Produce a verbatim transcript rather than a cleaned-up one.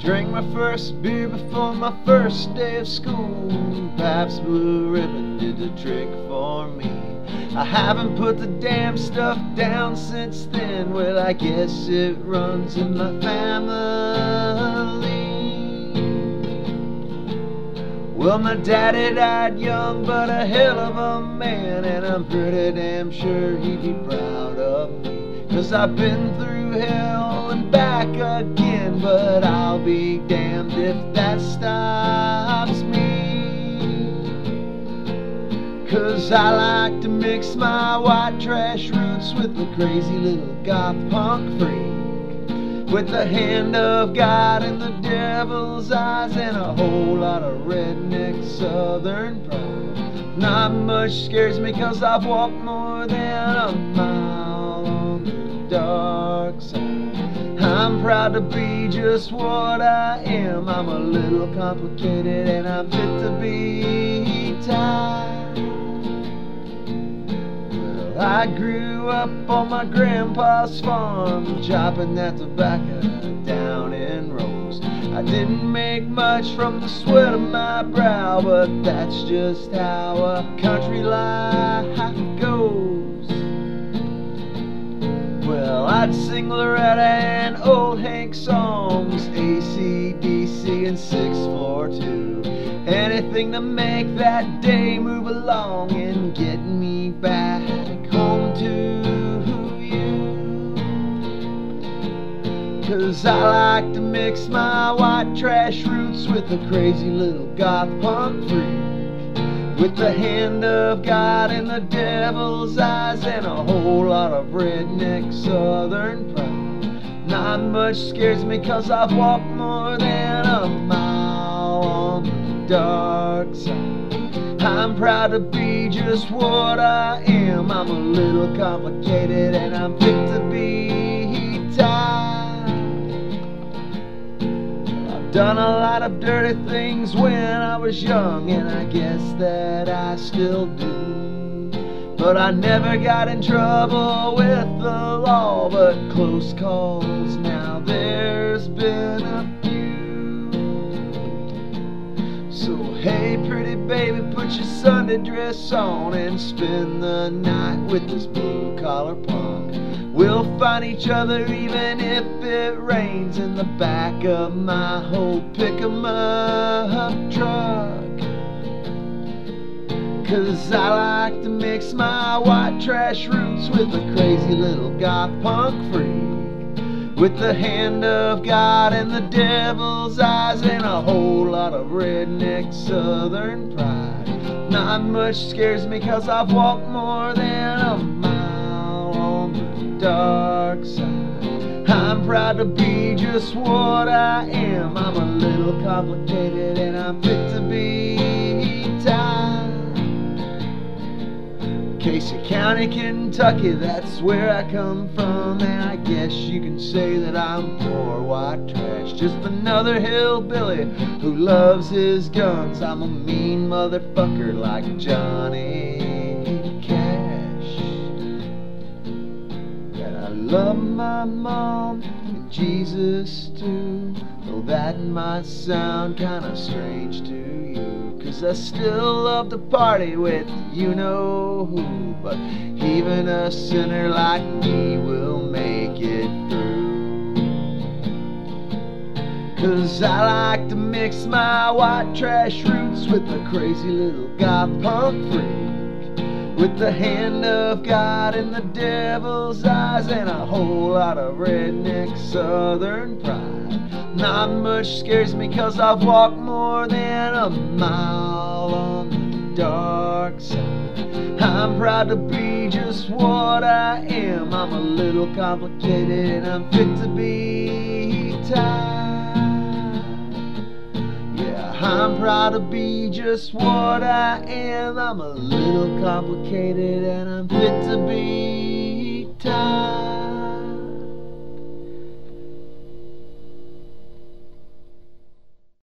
Drank my first beer before my first day of school. Pabst Blue Ribbon did the trick for me. I haven't put the damn stuff down since then. Well, I guess it runs in my family. Well, my daddy died young, but a hell of a man, and I'm pretty damn sure he'd be proud of me. 'Cause I've been through hell and back again, but I'll be damned if that stops me. 'Cause I like to mix my white trash roots with the crazy little goth punk freak, with the hand of God and the devil's eyes and a whole lot of redneck southern pride. Not much scares me 'cause I've walked more than a mile on the dark side. I'm proud to be just what I am. I'm a little complicated and I'm fit to be tied. Well, I grew up on my grandpa's farm, chopping that tobacco down in rows. I didn't make much from the sweat of my brow, but that's just how a country life goes. Well, I'd sing Loretta and old Hank songs, A C D C and six four two, anything to make that day move along and get me back home to you. 'Cause I like to mix my white trash roots with a crazy little goth punk freak, with the hand of God and the devil's eyes and a whole lot of redneck southern pride. Not much scares me 'cause I've walked more than a mile on the dark side. I'm proud to be just what I am. I'm a little complicated and I'm fit to be tied. I've done a lot of dirty things when I was young, and I guess that I still do. But I never got in trouble with the law, but close calls, now there's been a few. So hey pretty baby, put your Sunday dress on and spend the night with this blue collar punk. We'll find each other even if it rains in the back of my whole pick-em-up truck. 'Cause I like to mix my white trash roots with a crazy little goth punk freak, with the hand of God and the devil's eyes and a whole lot of redneck southern pride. Not much scares me 'cause I've walked more than a mile on the dark side. I'm proud to be just what I am. I'm a little complicated and I'm fit to be tied. Casey County, Kentucky, that's where I come from, and I guess you can say that I'm poor white trash, just another hillbilly who loves his guns. I'm a mean motherfucker like Johnny Cash, and I love my mom and Jesus too. Though that might sound kinda strange to you, 'cause I still love to party with you-know-who. But even a sinner like me will make it through. 'Cause I like to mix my white trash roots with a crazy little goth punk freak, with the hand of God and the devil's eyes and a whole lot of redneck southern pride. Not much scares me 'cause I've walked more than a mile on the dark side. I'm proud to be just what I am. I'm a little complicated and I'm fit to be tied. Yeah, I'm proud to be just what I am. I'm a little complicated and I'm fit to be tied.